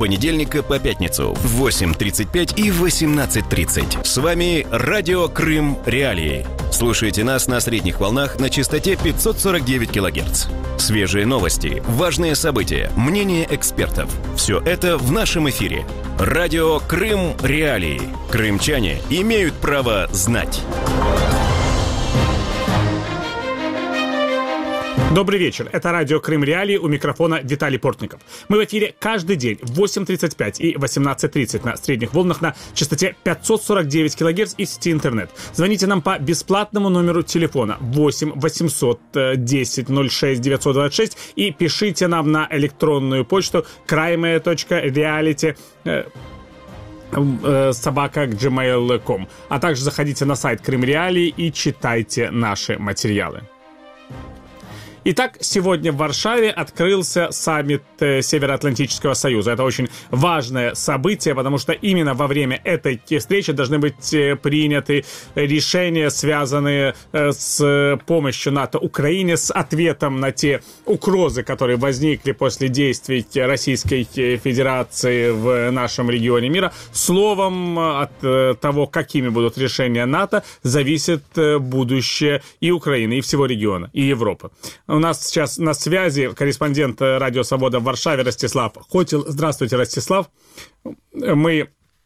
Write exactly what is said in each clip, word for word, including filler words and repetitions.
понедельника по пятницу в восемь тридцать пять и восемнадцать тридцать. С вами Радио Крым Реалии. Слушайте нас на средних волнах на частоте пятьсот сорок девять килогерц. Свежие новости, важные события, мнения экспертов. Все это в нашем эфире. Радио Крым Реалии. Крымчане имеют право знать. Добрый вечер. Это радио Крым Реалии, у микрофона Виталий Портников. Мы в эфире каждый день в восемь тридцать пять и восемнадцать тридцать на средних волнах на частоте пятьсот сорок девять килогерц и сети интернет. Звоните нам по бесплатному номеру телефона восемь восемьсот десять ноль шесть девятьсот двадцать шесть и пишите нам на электронную почту крайме точка реалити собака джи мейл точка ком. А также заходите на сайт Крым Реалии и читайте наши материалы. Итак, сегодня в Варшаве открылся саммит э, Североатлантического союза. Это очень важное событие, потому что именно во время этой встречи должны быть э, приняты решения, связанные э, с помощью НАТО Украине, с ответом на те угрозы, которые возникли после действий Российской Федерации в нашем регионе мира. Словом, от э, того, какими будут решения НАТО, зависит э, будущее и Украины, и всего региона, и Европы. У нас сейчас на связи корреспондент Радио Свобода в Варшаве Ростислав Хотил. Здравствуйте, Ростислав. Мы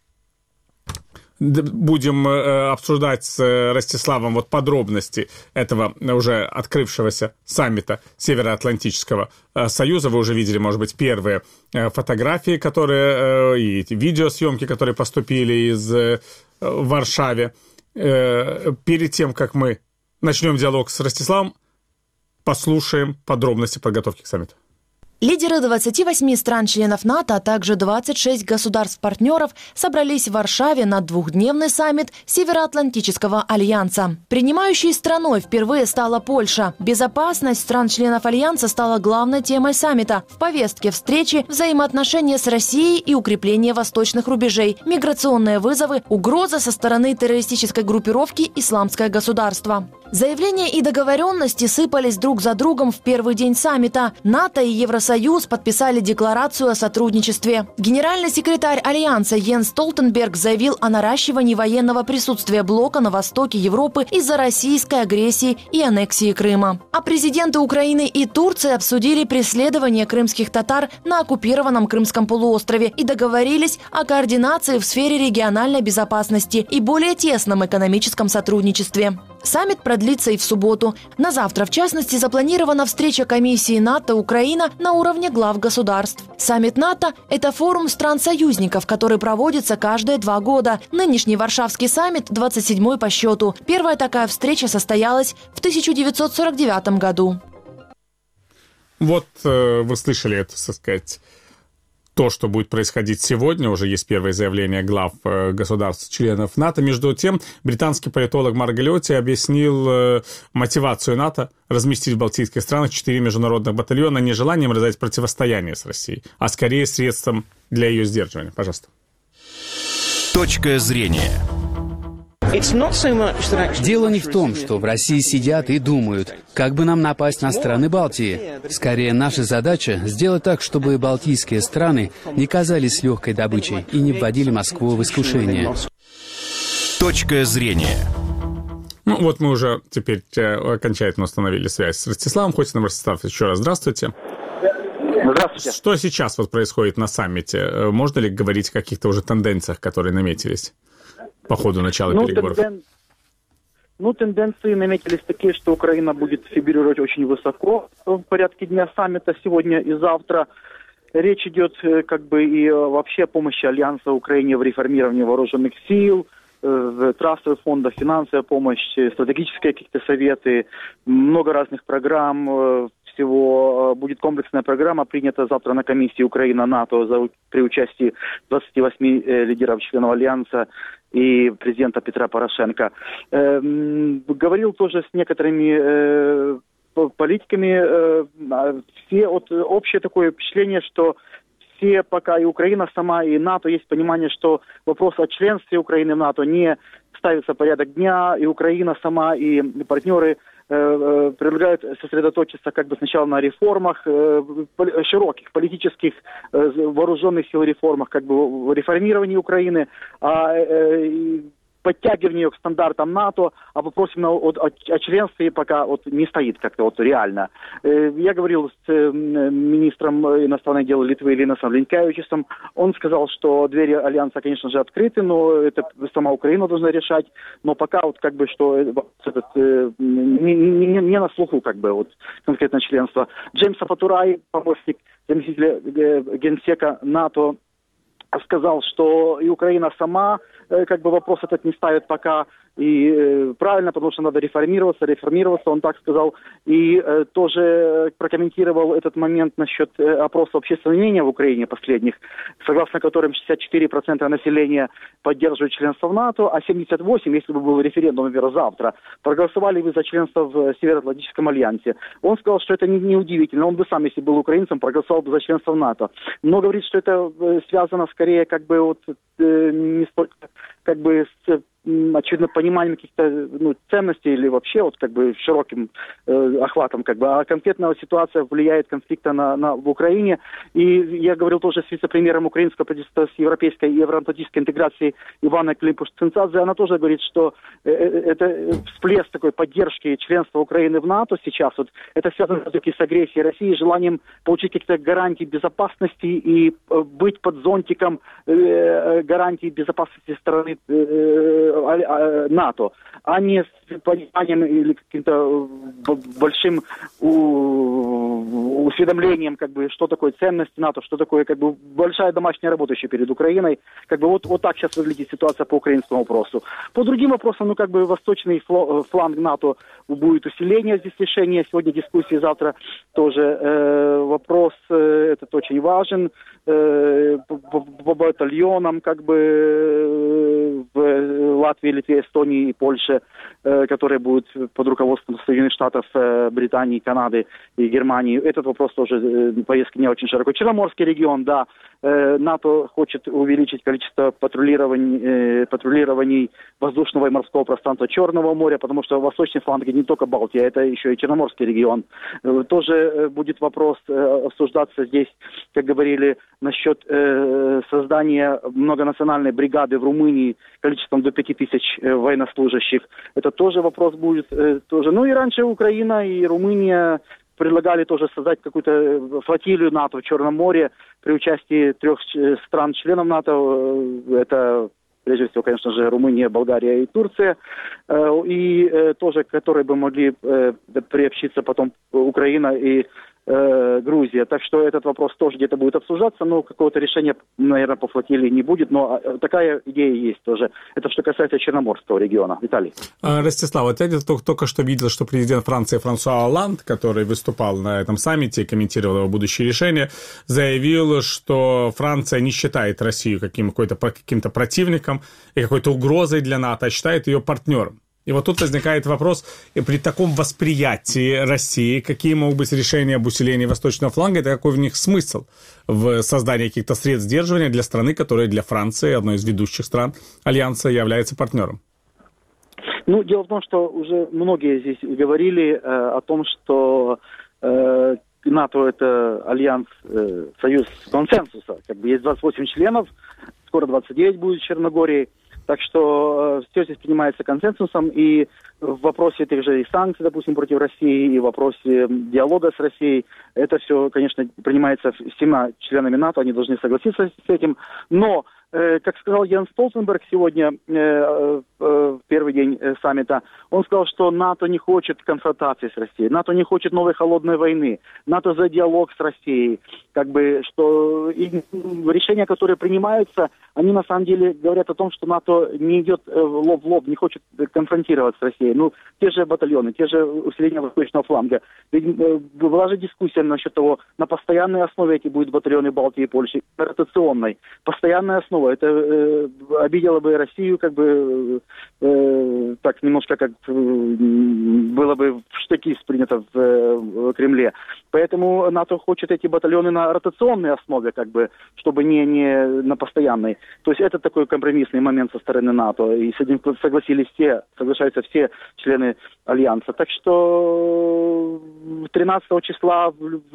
будем обсуждать с Ростиславом вот подробности этого уже открывшегося саммита Североатлантического союза. Вы уже видели, может быть, первые фотографии, которые и видеосъемки, которые поступили из Варшавы. Перед тем, как мы начнем диалог с Ростиславом, послушаем подробности подготовки к саммиту. Лидеры двадцати восьми стран-членов НАТО, а также двадцать шесть государств-партнеров собрались в Варшаве на двухдневный саммит Североатлантического альянса. Принимающей страной впервые стала Польша. Безопасность стран-членов альянса стала главной темой саммита. В повестке встречи взаимоотношения с Россией и укрепление восточных рубежей, миграционные вызовы, угроза со стороны террористической группировки «Исламское государство». Заявления и договоренности сыпались друг за другом в первый день саммита. НАТО и Евросоюз подписали декларацию о сотрудничестве. Генеральный секретарь Альянса Йенс Столтенберг заявил о наращивании военного присутствия блока на востоке Европы из-за российской агрессии и аннексии Крыма. А президенты Украины и Турции обсудили преследование крымских татар на оккупированном Крымском полуострове и договорились о координации в сфере региональной безопасности и более тесном экономическом сотрудничестве. Саммит продлится и в субботу. На завтра, в частности, запланирована встреча комиссии НАТО-Украина на уровне глав государств. Саммит НАТО – это форум стран-союзников, который проводится каждые два года. Нынешний Варшавский саммит – двадцать седьмой по счету. Первая такая встреча состоялась в тысяча девятьсот сорок девятом году. Вот э, вы слышали это, так сказать, то, что будет происходить сегодня. Уже есть первые заявления глав э, государств-членов НАТО. Между тем, британский политолог Марк Галиотти объяснил э, мотивацию НАТО разместить в балтийских странах четыре международных батальона не желанием развязать противостояние с Россией, а скорее средством для ее сдерживания. Пожалуйста. Точка зрения. Дело не в том, что в России сидят и думают, как бы нам напасть на страны Балтии. Скорее, наша задача — сделать так, чтобы балтийские страны не казались легкой добычей и не вводили Москву в искушение. Точка зрения. Ну, вот мы уже теперь окончательно установили связь с Ростиславом Хотиным. Ростислав, еще раз здравствуйте. Здравствуйте. Что сейчас вот происходит на саммите? Можно ли говорить о каких-то уже тенденциях, которые наметились по ходу начала ну, переговоров? Тенден... Ну, тенденции наметились такие, что Украина будет фигурировать очень высоко в порядке дня саммита сегодня и завтра. Речь идет как бы и вообще о помощи Альянса Украине в реформировании вооруженных сил, в трастовых фондах, финансовая помощь, стратегические какие-то советы, много разных программ. Всего будет комплексная программа, принята завтра на комиссии Украина-НАТО за, при участии двадцати восьми э, лидеров членов Альянса и президента Петра Порошенко. Э, говорил тоже с некоторыми э, политиками. Э, все от, общее такое впечатление, что все пока и Украина сама, и НАТО есть понимание, что вопрос о членстве Украины в НАТО не ставится в порядок дня, и Украина сама, и партнеры э, предлагают сосредоточиться как бы сначала на реформах, э, широких политических э, вооруженных сил реформах, как бы реформировании Украины, а э, подтягиванию к стандартам НАТО, а вопрос именно о, о, о членстве пока вот не стоит как-то вот реально. Я говорил с министром иностранных дел Литвы Линасом Линкевичем. Он сказал, что двери Альянса, конечно же, открыты, но это сама Украина должна решать. Но пока вот как бы что этот, не, не, не на слуху как бы вот конкретно членство. Джеймс Апатурай, помощник заместителя генсека НАТО, сказал, что и Украина сама как бы вопрос этот не ставит пока, и э, правильно, потому что надо реформироваться, реформироваться, он так сказал, и э, тоже прокомментировал этот момент насчет э, опроса общественного мнения в Украине последних, согласно которым шестьдесят четыре процента населения поддерживают членство в НАТО, а семьдесят восемь процентов, если бы был референдум, например, завтра, проголосовали бы за членство в Североатлантическом альянсе. Он сказал, что это не, не удивительно, он бы сам, если был украинцем, проголосовал бы за членство в НАТО. Но говорит, что это э, связано скорее как бы вот э, не столько как бы с очевидно, пониманием каких-то ну, ценностей или вообще вот как бы широким э, охватом, как бы, а конкретная ситуация влияет конфликта на, на, в Украине. И я говорил тоже с вице-премьером украинского правительства с европейской и евроатлантической интеграцией Иваной Климпуш-Цинцадзе. Она тоже говорит, что э, это всплеск такой поддержки членства Украины в НАТО сейчас, вот, это связано все-таки с агрессией России, желанием получить какие-то гарантии безопасности и э, быть под зонтиком э, гарантий безопасности стороны э, НАТО, а не с пониманием или каким-то большим усведомлением, как бы, что такое ценность НАТО, что такое, как бы, большая домашняя работа еще перед Украиной. Как бы вот, вот так сейчас выглядит ситуация по украинскому вопросу. По другим вопросам, ну, как бы, восточный фланг НАТО будет усиление здесь решения. Сегодня дискуссии, завтра тоже э, вопрос э, этот очень важен. Э, по, по батальонам, как бы, в Латвии, Литве, Эстонии и Польше, э, которые будут под руководством Соединенных Штатов, э, Британии, Канады и Германии. Этот вопрос тоже, э, повестка не очень широкой. Черноморский регион, да, э, НАТО хочет увеличить количество патрулирований, э, патрулирований воздушного и морского пространства Черного моря, потому что восточный фланг не только Балтия, это еще и Черноморский регион. Э, тоже э, будет вопрос э, обсуждаться здесь, как говорили, насчет э, создания многонациональной бригады в Румынии количеством до пяти тысяч э, военнослужащих. Это тоже вопрос будет. Э, тоже. Ну и раньше Украина и Румыния предлагали тоже создать какую-то флотилию НАТО в Черном море при участии трех стран-членов НАТО. Это, прежде всего, конечно же, Румыния, Болгария и Турция. И тоже, которые бы могли приобщиться потом Украина и Грузия. Так что этот вопрос тоже где-то будет обсуждаться, но какого-то решения, наверное, по флотилии не будет, но такая идея есть тоже. Это что касается Черноморского региона. Виталий. Ростислав, вот я только, только что видел, что президент Франции Франсуа Олланд, который выступал на этом саммите и комментировал его будущее решение, заявил, что Франция не считает Россию каким, какой-то, каким-то противником и какой-то угрозой для НАТО, а считает ее партнером. И вот тут возникает вопрос, при таком восприятии России, какие могут быть решения об усилении восточного фланга, это какой в них смысл в создании каких-то средств сдерживания для страны, которая для Франции, одной из ведущих стран Альянса, является партнером? Ну, дело в том, что уже многие здесь говорили э, о том, что э, НАТО – это альянс, э, союз консенсуса. Как бы есть двадцать восемь членов, скоро двадцать девять будет в Черногории. Так что э, все здесь принимается консенсусом, и в вопросе тех же и санкций, допустим, против России, и в вопросе диалога с Россией, это все, конечно, принимается всеми членами НАТО, они должны согласиться с этим. Но, э, как сказал Йенс Столтенберг сегодня, э, э, в первый день э, саммита, он сказал, что НАТО не хочет конфронтации с Россией, НАТО не хочет новой холодной войны, НАТО за диалог с Россией, как бы, что и решения, которые принимаются, они на самом деле говорят о том, что НАТО не идет лоб в лоб, не хочет конфронтироваться с Россией. Ну, те же батальоны, те же усиления восточного фланга. Ведь была же дискуссия насчет того, на постоянной основе эти будут батальоны Балтии и Польши, на ротационной. Постоянная основа. смешного. Это э, обидело бы Россию, как бы э, так немножко как э, было бы в штыки принято в, э, в Кремле. Поэтому НАТО хочет эти батальоны на ротационной основе, как бы, чтобы не, не на постоянной. То есть это такой компромиссный момент со стороны НАТО. И с этим согласились все, соглашаются все члены Альянса. Так что тринадцатого числа,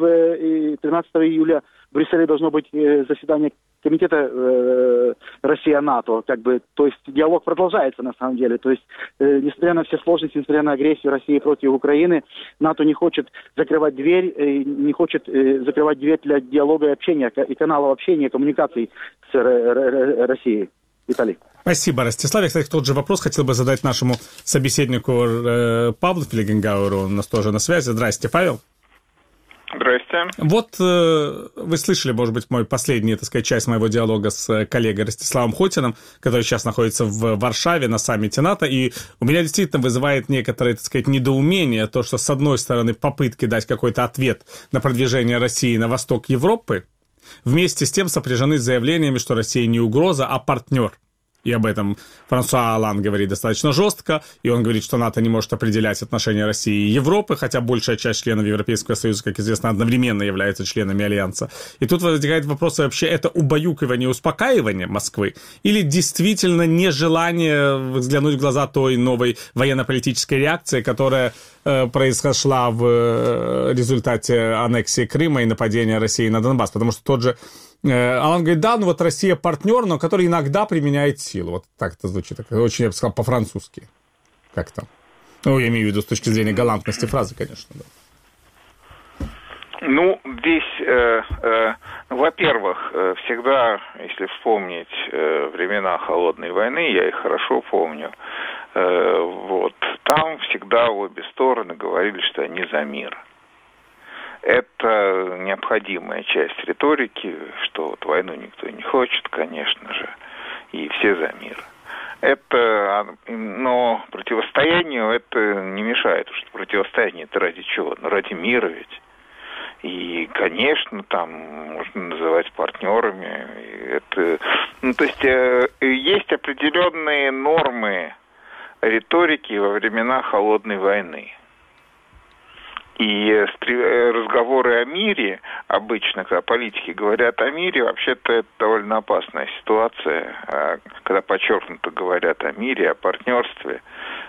в, тринадцатого июля в Брюсселе должно быть заседание комитета э, Россия-НАТО, как бы, то есть диалог продолжается на самом деле, то есть, э, несмотря на все сложности, несмотря на агрессию России против Украины, НАТО не хочет закрывать дверь, э, не хочет э, закрывать дверь для диалога и общения, и каналов общения, коммуникаций с Р- Р- Россией. Виталий. Спасибо, Ростислав. Я, кстати, тот же вопрос хотел бы задать нашему собеседнику э, Павлу Фельгенгауэру, у нас тоже на связи. Здрасте, Павел. Здрасте. Вот э, вы слышали, может быть, мой последний, так сказать, часть моего диалога с коллегой Ростиславом Хотиным, который сейчас находится в Варшаве на саммите НАТО, и у меня действительно вызывает некоторое, так сказать, недоумение то, что, с одной стороны, попытки дать какой-то ответ на продвижение России на восток Европы вместе с тем сопряжены с заявлениями, что Россия не угроза, а партнер. И об этом Франсуа Олланд говорит достаточно жестко, и он говорит, что НАТО не может определять отношения России и Европы, хотя большая часть членов Европейского Союза, как известно, одновременно являются членами Альянса. И тут возникает вопрос, вообще это убаюкивание, успокаивание Москвы или действительно нежелание взглянуть в глаза той новой военно-политической реакции, которая э, произошла в результате аннексии Крыма и нападения России на Донбасс, потому что тот же Алан говорит, да, ну вот Россия партнер, но который иногда применяет силу. Вот так это звучит. Так, очень, я бы сказал, по-французски. Как там? Ну, я имею в виду с точки зрения галантности фразы, конечно, да. Ну, здесь, э, э, во-первых, э, всегда, если вспомнить э, времена Холодной войны, я их хорошо помню, э, вот, там всегда обе стороны говорили, что они за мир. Это необходимая часть риторики, что вот войну никто не хочет, конечно же, и все за мир. Это, но противостоянию это не мешает, потому что противостояние это ради чего? Ну, ради мира ведь. И, конечно, там можно называть партнерами. Это, ну, то есть есть определенные нормы риторики во времена Холодной войны. И разговоры о мире, обычно, когда политики говорят о мире, вообще-то это довольно опасная ситуация. Когда подчеркнуто говорят о мире, о партнерстве,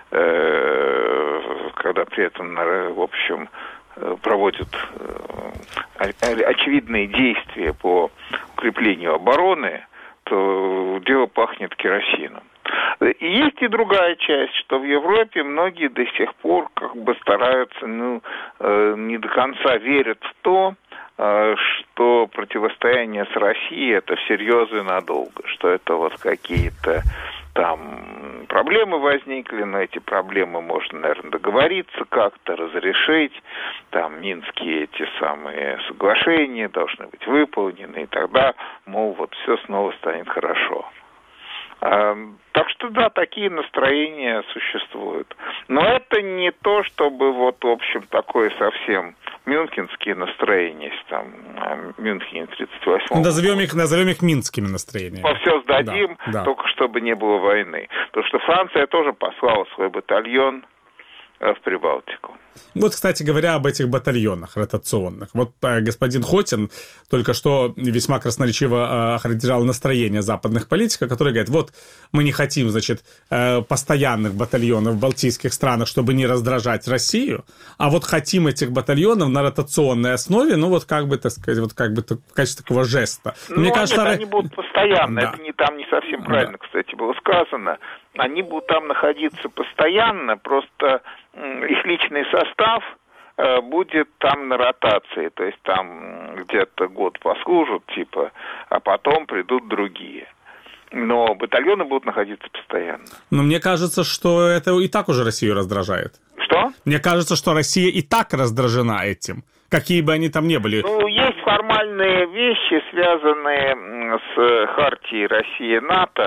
когда при этом, в общем, проводят очевидные действия по укреплению обороны, то дело пахнет керосином. Есть и другая часть, что в Европе многие до сих пор как бы стараются, ну, э, не до конца верят в то, э, что противостояние с Россией это всерьез и надолго, что это вот какие-то там проблемы возникли, но эти проблемы можно, наверное, договориться как-то, разрешить, там минские эти самые соглашения должны быть выполнены, и тогда, мол, вот все снова станет хорошо. Так что, да, такие настроения существуют. Но это не то, чтобы вот, в общем, такое совсем мюнхенские настроения, там, в Мюнхене тридцать восьмом. Назовем их, назовем их минскими настроениями. Мы все сдадим, да, да. Только чтобы не было войны. Потому что Франция тоже послала свой батальон в Прибалтику. Вот, кстати говоря, об этих батальонах ротационных. Вот э, господин Хотин только что весьма красноречиво э, охарактеризовал настроение западных политиков, которые говорят, вот мы не хотим, значит, э, постоянных батальонов в балтийских странах, чтобы не раздражать Россию, а вот хотим этих батальонов на ротационной основе, ну вот как бы, так сказать, вот как бы в качестве такого жеста. Ну, Мне кажется, нет, они будут постоянно, да. Это не, там не совсем правильно, да. Кстати, было сказано. Они будут там находиться постоянно, просто их личный состав э, будет там на ротации, то есть там где-то год послужат, типа, а потом придут другие. Но батальоны будут находиться постоянно. Но мне кажется, что это и так уже Россию раздражает. Что? Мне кажется, что Россия и так раздражена этим, какие бы они там ни были. Ну, есть формальные вещи, связанные с хартией России-НАТО,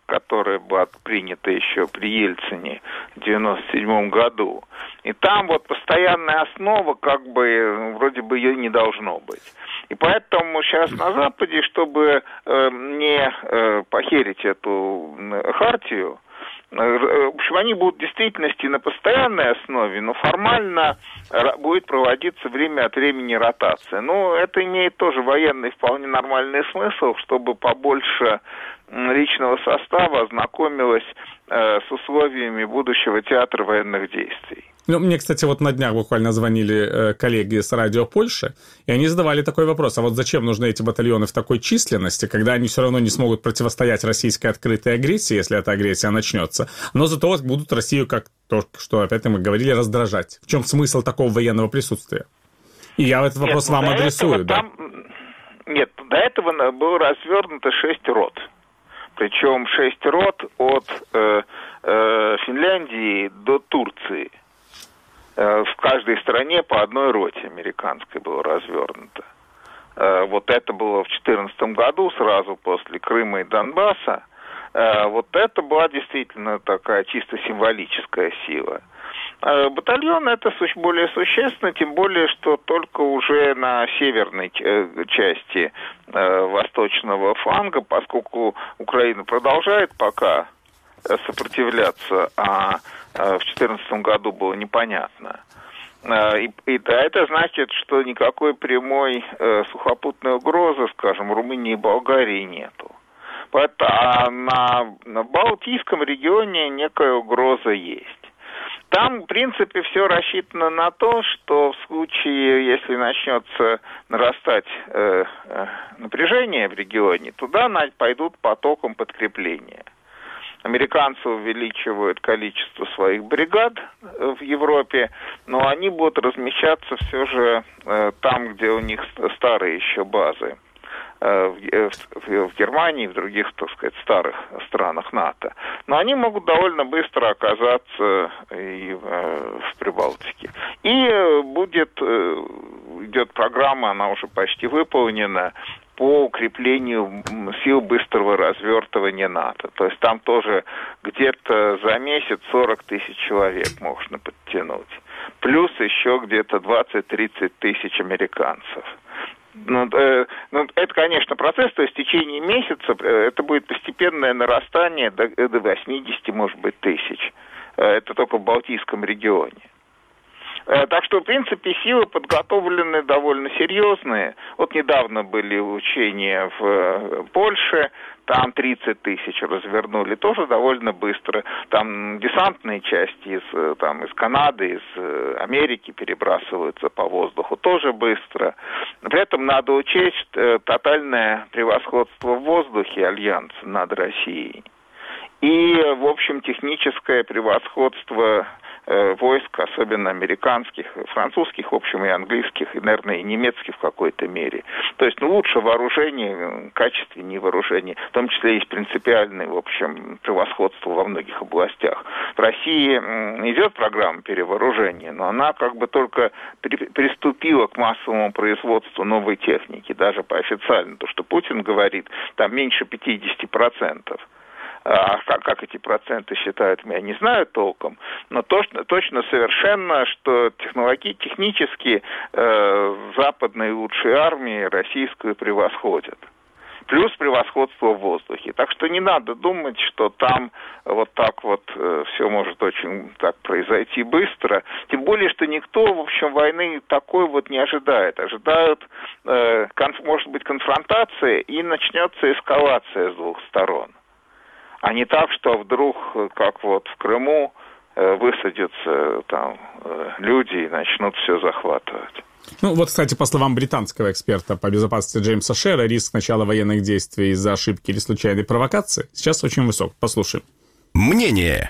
которая была принята еще при Ельцине в девяносто седьмом году. И там вот постоянная основа, как бы, вроде бы ее не должно быть. И поэтому сейчас на Западе, чтобы э, не э, похерить эту хартию, э, в общем, они будут в действительности на постоянной основе, но формально будет проводиться время от времени ротация. Но это имеет тоже военный вполне нормальный смысл, чтобы побольше личного состава ознакомилось э, с условиями будущего театра военных действий. Ну, мне, кстати, вот на днях буквально звонили э, коллеги с радио Польши, и они задавали такой вопрос, а вот зачем нужны эти батальоны в такой численности, когда они все равно не смогут противостоять российской открытой агрессии, если эта агрессия начнется, но зато вот будут Россию, как то, что опять мы говорили, раздражать. В чем смысл такого военного присутствия? И я этот вопрос Нет, вам адресую, да? Там... Нет, до этого было развернуто шесть рот. Причем шесть рот от э, э, Финляндии до Турции. Э, в каждой стране по одной роте американской было развернуто. Э, вот это было в две тысячи четырнадцатом году, сразу после Крыма и Донбасса. Э, вот это была действительно такая чисто символическая сила. Э, батальон это более существенно, тем более, что только уже на северной части э, восточного фланга, поскольку Украина продолжает пока сопротивляться, а э, в две тысячи четырнадцатом году было непонятно. Э, и, и это значит, что никакой прямой э, сухопутной угрозы, скажем, Румынии и Болгарии нету. Поэтому, а на, на Балтийском регионе некая угроза есть. Там, в принципе, все рассчитано на то, что в случае, если начнется нарастать э, э, напряжение в регионе, туда пойдут потоком подкрепления. Американцы увеличивают количество своих бригад в Европе, но они будут размещаться все же э, там, где у них старые еще базы. В, в, в Германии и в других, так сказать, старых странах НАТО. Но они могут довольно быстро оказаться и в, в Прибалтике. И будет, идет программа, она уже почти выполнена, по укреплению сил быстрого развертывания НАТО. То есть там тоже где-то за месяц сорок тысяч человек можно подтянуть. Плюс еще где-то двадцать-тридцать тысяч американцев. Ну, э, ну, это, конечно, процесс, то есть в течение месяца э, это будет постепенное нарастание до, до восьмидесяти, может быть, тысяч. Э, это только в Балтийском регионе. Э, так что, в принципе, силы подготовлены довольно серьезные. Вот недавно были учения в э, Польше, там тридцать тысяч развернули, тоже довольно быстро. Там десантные части из, там, из Канады, из Америки перебрасываются по воздуху, тоже быстро. При этом надо учесть тотальное превосходство в воздухе Альянса над Россией. И, в общем, техническое превосходство э, войск, особенно американских, французских, в общем, и английских, и, наверное, и немецких в какой-то мере. То есть, ну, лучше вооружение, качественнее вооружение, в том числе есть принципиальное, в общем, превосходство во многих областях. В России идет программа перевооружения, но она как бы только при, приступила к массовому производству новой техники, даже по официально, то, что Путин говорит, там меньше пятьдесят процентов. А как, как эти проценты считают, я не знаю толком, но точно, точно совершенно, что технологии, технически э, западные лучшие армии российскую превосходят. Плюс превосходство в воздухе. Так что не надо думать, что там вот так вот э, все может очень так произойти быстро. Тем более, что никто, в общем, войны такой вот не ожидает. Ожидают, э, конф, может быть, конфронтация, и начнется эскалация с двух сторон. А не так, что вдруг, как вот в Крыму, высадятся там люди и начнут все захватывать. Ну вот, кстати, по словам британского эксперта по безопасности Джеймса Шера, риск начала военных действий из-за ошибки или случайной провокации сейчас очень высок. Послушаем. Мнение.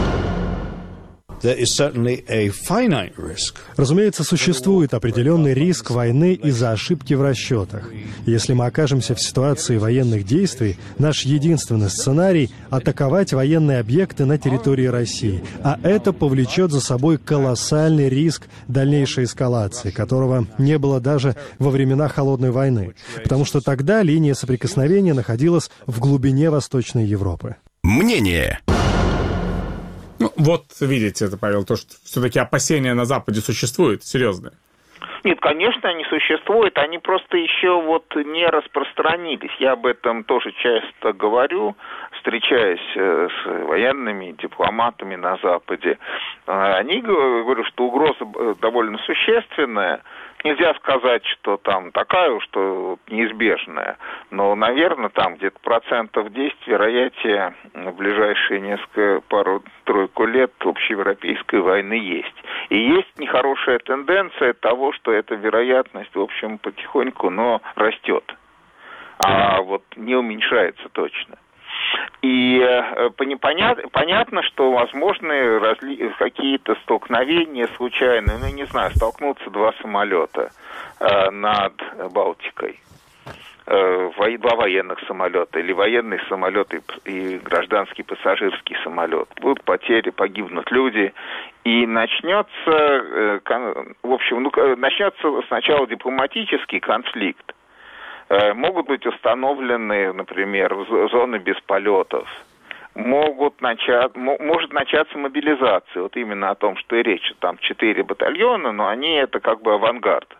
Разумеется, существует определенный риск войны из-за ошибки в расчетах. Если мы окажемся в ситуации военных действий, наш единственный сценарий — атаковать военные объекты на территории России. А это повлечет за собой колоссальный риск дальнейшей эскалации, которого не было даже во времена Холодной войны. Потому что тогда линия соприкосновения находилась в глубине Восточной Европы. Мнение. Ну, вот видите, это, Павел, то, что все-таки опасения на Западе существуют, серьезные. Нет, конечно, они существуют, они просто еще вот не распространились. Я об этом тоже часто говорю, встречаясь с военными, дипломатами на Западе. Они говорят, что угроза довольно существенная. Нельзя сказать, что там такая уж, что неизбежная, но, наверное, там где-то процентов десять вероятнее в ближайшие несколько, пару-тройку лет общеевропейской войны есть. И есть нехорошая тенденция того, что эта вероятность, в общем, потихоньку, но растет, а вот не уменьшается точно. И понятно, понятно, что возможны разли... какие-то столкновения случайные, ну, не знаю, столкнутся два самолета э, над Балтикой, э, два военных самолета, или военный самолет и, и гражданский пассажирский самолет. Будут потери, погибнут люди, и начнется, э, кон... в общем, ну, начнется сначала дипломатический конфликт. Могут быть установлены, например, зоны без полетов. Могут начать, может начаться мобилизация. Вот именно о том, что и речь. Там четыре батальона, но они это как бы авангард.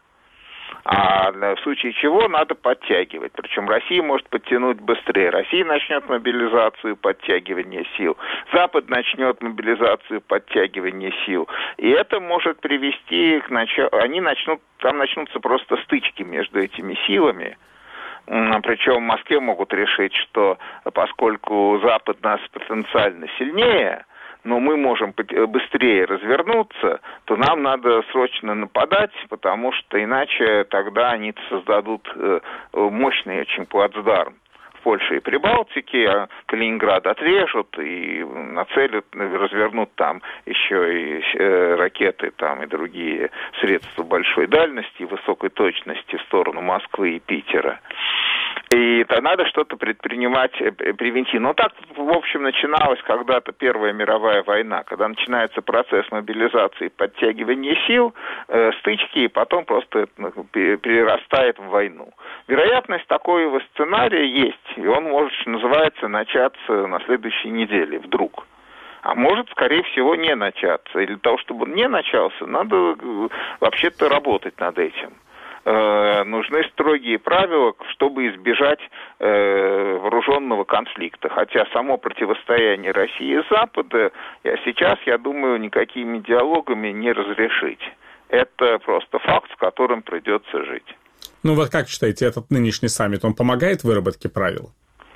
А в случае чего надо подтягивать. Причем Россия может подтянуть быстрее. Россия начнет мобилизацию, подтягивание сил. Запад начнет мобилизацию, подтягивание сил. И это может привести к началу... Они начнут... Там начнутся просто стычки между этими силами. Причем в Москве могут решить, что поскольку Запад нас потенциально сильнее, но мы можем быстрее развернуться, то нам надо срочно нападать, потому что иначе тогда они создадут мощный очень плацдарм в Польше и Прибалтике, а Калининград отрежут и нацелят, развернут там еще и ракеты там, и другие средства большой дальности и высокой точности в сторону Москвы и Питера. И то надо что-то предпринимать превентивно. Ну, так, в общем, начиналась когда-то Первая мировая война, когда начинается процесс мобилизации, подтягивания сил, э, стычки, и потом просто перерастает в войну. Вероятность такого сценария есть, и он может, что называется, начаться на следующей неделе вдруг. А может, скорее всего, не начаться. И для того, чтобы он не начался, надо вообще-то работать над этим. Нужны строгие правила, чтобы избежать э, вооруженного конфликта. Хотя само противостояние России и Запада сейчас, я думаю, никакими диалогами не разрешить. Это просто факт, с которым придется жить. Ну вот как считаете, этот нынешний саммит, он помогает в выработке правил?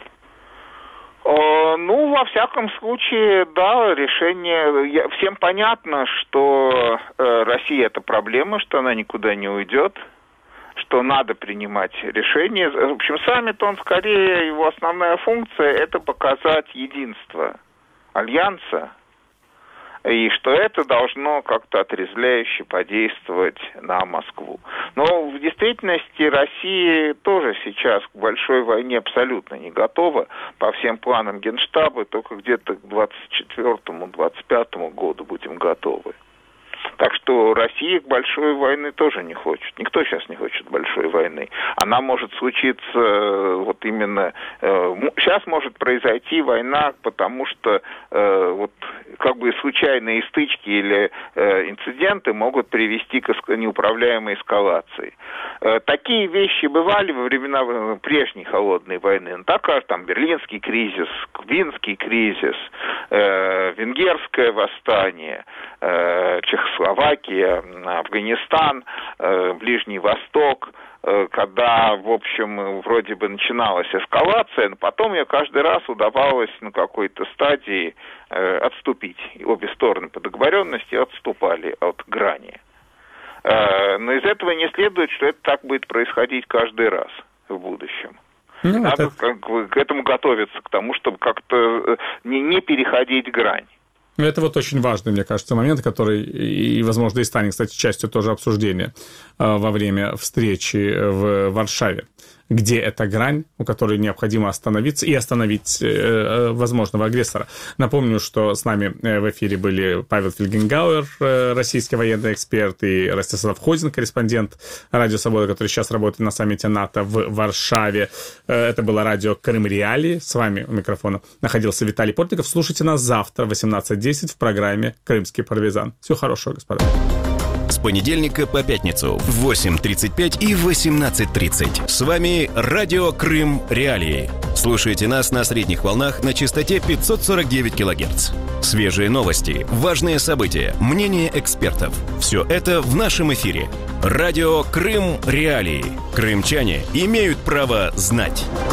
Ну, во всяком случае, да, решение... Всем понятно, что э, Россия – это проблема, что она никуда не уйдет, что надо принимать решения. В общем, саммит, он скорее, его основная функция – это показать единство Альянса, и что это должно как-то отрезвляюще подействовать на Москву. Но в действительности Россия тоже сейчас к большой войне абсолютно не готова. По всем планам Генштаба только где-то к двадцать четвёртому — двадцать пятому году будем готовы. Так что Россия к большой войне тоже не хочет. Никто сейчас не хочет большой войны. Она может случиться вот именно... Сейчас может произойти война, потому что вот как бы случайные стычки или инциденты могут привести к неуправляемой эскалации. Такие вещи бывали во времена прежней холодной войны. Ну, так как там Берлинский кризис, Кубинский кризис, Венгерское восстание, Чехословакия, Афганистан, Ближний Восток, когда, в общем, вроде бы начиналась эскалация, но потом ее каждый раз удавалось на какой-то стадии отступить. И обе стороны по договоренности отступали от грани. Но из этого не следует, что это так будет происходить каждый раз в будущем. Ну, Надо это... как бы к этому готовиться, к тому, чтобы как-то не, не переходить грань. Это вот очень важный, мне кажется, момент, который, и, возможно, и станет, кстати, частью тоже обсуждения во время встречи в Варшаве, где эта грань, у которой необходимо остановиться и остановить э, возможного агрессора. Напомню, что с нами в эфире были Павел Фельгенгауэр, э, российский военный эксперт, и Ростислав Хозин, корреспондент Радио Свобода, который сейчас работает на саммите НАТО в Варшаве. Э, это было радио Крым Реалии. С вами у микрофона находился Виталий Портников. Слушайте нас завтра в восемнадцать десять в программе «Крымский партизан». Всего хорошего, господа. С понедельника по пятницу в восемь тридцать пять и восемнадцать тридцать. С вами Радио Крым Реалии. Слушайте нас на средних волнах на частоте пятьсот сорок девять килогерц. Свежие новости, важные события, мнения экспертов. Все это в нашем эфире. Радио Крым Реалии. Крымчане имеют право знать.